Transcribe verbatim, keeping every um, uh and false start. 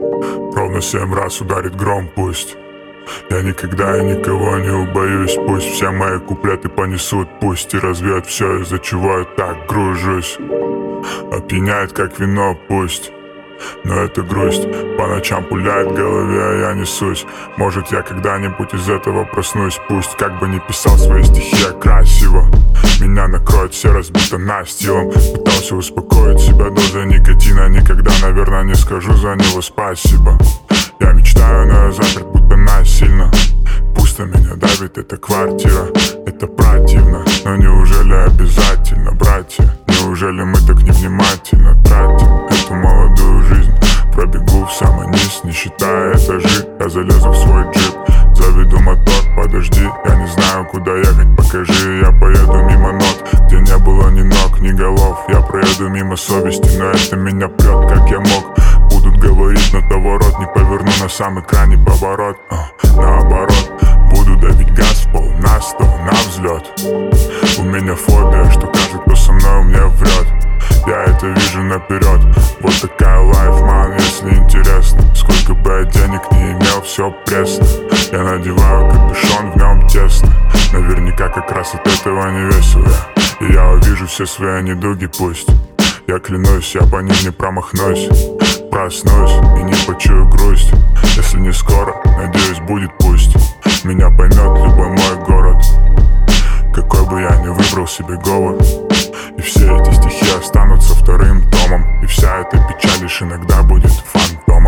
Ровно семь раз ударит гром, пусть. Я никогда и никого не убоюсь. Пусть все мои куплеты понесут, пусть и развеют все, из-за чего я так гружусь. Опьяняет как вино, пусть, но это грусть по ночам пуляет в голове, а я несусь. Может, я когда-нибудь из этого проснусь. Пусть, как бы ни писал свои стихи я красиво, меня накроет все разбито настилом. Пытался успокоить себя дозой никотина. Никогда, наверное, не скажу за него спасибо. Я мечтаю, но я заперт будто насильно. Пусто меня давит эта квартира. Это противно, но неужели обязательно, братья? Неужели мы так невнимательно тратим эту молодую жизнь? Пробегу в самый низ, не считая этажи. Я залезу в свой джип, заведу мотор. Подожди, я не знаю, куда ехать, покажи. Я поеду мимо нот, где не было ни ног, ни голов. Я проеду мимо совести, но это меня прет, как я мог. Будут говорить, но того рот не поверну на самый крайний поворот. а, Наоборот, буду давить газ в пол, на сто, на взлет. У меня фобия, что каждый, кто со мной, мне врет. Я это вижу наперед. Вот такая life, man, если интересно. Сколько бы я денег не имел, все пресно. Я надеваю капюшон, в нем тесно. Наверняка как раз от этого не весело. И я увижу все свои недуги, пусть. Я клянусь, я по ним не промахнусь. Проснусь и не почую грусть. Если не скоро, надеюсь, будет пусть. Меня поймет любой мой город. Какой бы я ни выбрал себе говор. И все эти стихи останутся вторым томом. И вся эта печаль лишь иногда будет фантомом.